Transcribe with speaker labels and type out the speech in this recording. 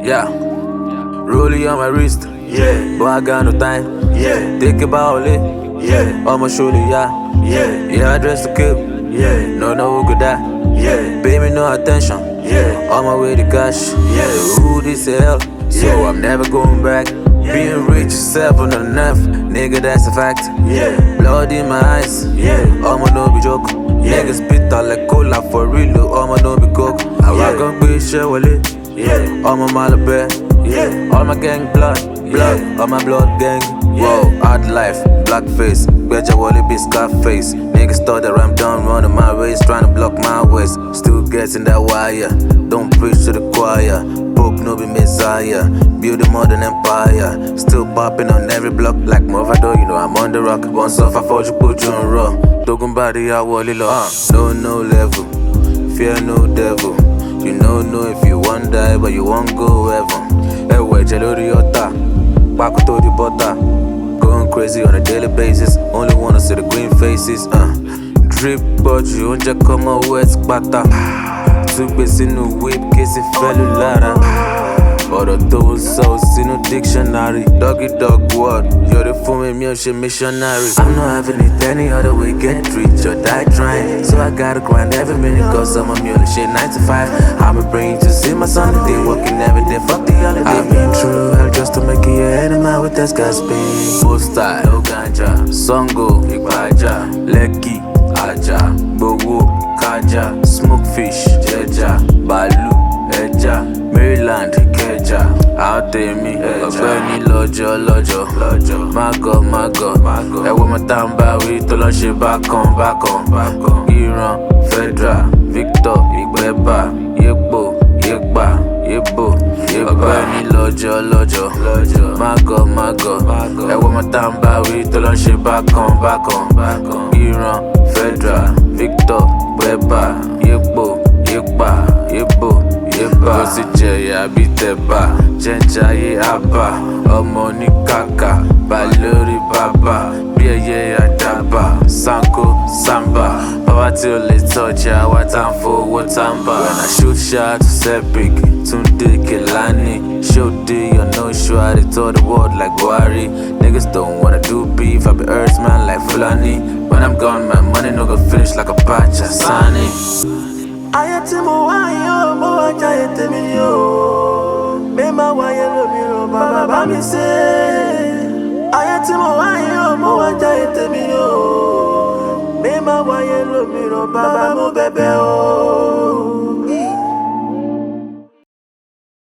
Speaker 1: Yeah, rollie on my wrist.
Speaker 2: Yeah,
Speaker 1: But I got no time.
Speaker 2: yeah,
Speaker 1: Think about it.
Speaker 2: yeah,
Speaker 1: On my shoulder, yeah.
Speaker 2: yeah,
Speaker 1: I dress to kill.
Speaker 2: yeah,
Speaker 1: No who could die.
Speaker 2: yeah,
Speaker 1: Pay me no attention.
Speaker 2: yeah,
Speaker 1: On my way to cash.
Speaker 2: Yeah.
Speaker 1: Who this hell? So
Speaker 2: Yeah.
Speaker 1: I'm never going back. Being rich is 7 enough. Nigga, that's a fact.
Speaker 2: yeah,
Speaker 1: Blood in my eyes.
Speaker 2: yeah,
Speaker 1: I'ma no be joke.
Speaker 2: Yeah.
Speaker 1: Niggas bitter like cola for real. I'ma no be coke. I
Speaker 2: Yeah.
Speaker 1: rock on bitch, share with it.
Speaker 2: yeah,
Speaker 1: All my Malabar.
Speaker 2: yeah,
Speaker 1: All my gang blood.
Speaker 2: Yeah.
Speaker 1: All my blood gang.
Speaker 2: Yeah.
Speaker 1: Whoa, hard life, black face. Better Wally be Scarface. Niggas thought that I'm done running my race, trying to block my ways. Still getting that wire. Don't preach to the choir. Pope no be messiah. Build a modern empire. Still popping on every block like Movado. You know I'm on the rock. Once off, I thought you put you on raw. Talking about the Wally law. No level. Fear no devil. You know if you won't die, but you won't go heaven. Ewe jelori yota. Back to the butter. Going crazy on a daily basis. Only wanna see the green faces. Drip, but you won't just come out wet spatter. Took this in the whip, case it fell Lara. But those souls in no dictionary. Doggy dog word, you're the fool me missionary. I'm not having it any other way, get rich or die trying. So I gotta grind every minute, cause I'm a mule shit 9 to 5. I'm a brain to see my son today, working every day, fuck the holiday. I've been through hell just to make it your enemy with that gas pain. Full style, no ganja, Songo, Igbaja, Lekki, Aja, Bowo, Kaja, Smoke fish, Jeja, Balu, Eja, Maryland, Keja, out there me, ọ̀gbẹ́ni lọ́jọ́, mágọ̀, ẹ̀wọ̀n mo tá ń bá wí tó lọ́ ṣe bákan, Ìran, Federal, Victor, Ìgbẹ́bà, Yépo, Yépa, Yébo, ọ̀gbẹ́ni lọ́jọ́, mágọ̀, ẹ̀wọ̀n mo tá ń bá wí tó lọ́ ṣe bákan, Ìran, Federal, Victor, Ìgbẹ́bà, Yépo, Yépa, Yébo. Bó sì jẹ̀yà bí tẹ̀bà, jẹ́njayé àbá, ọmọ ní kàkà, bá lórí bàbá, bí ẹyẹ àdàbà, Sanko, Samba, bàbá tí ó lè tọ́jà wá tá ń fowó tàǹbà. When I shoot shot, Sepik, Tunde Kelani, show day or no show, I dey tell the world like Buhari. Niggas don't wanna do beef, I be earthman like Fulani. When I'm gone, my money no go finish like a patch, Sani.
Speaker 2: ayé tí mo wá yóò mo wá jáyé tèmi yóò bí má wáyé lómìíràn bàbá bá mi ṣe. Ayé tí mo wá yóò mo wá jáyé tèmi yóò bí má wáyé lómìíràn bàbá mo bẹ̀bẹ̀ o.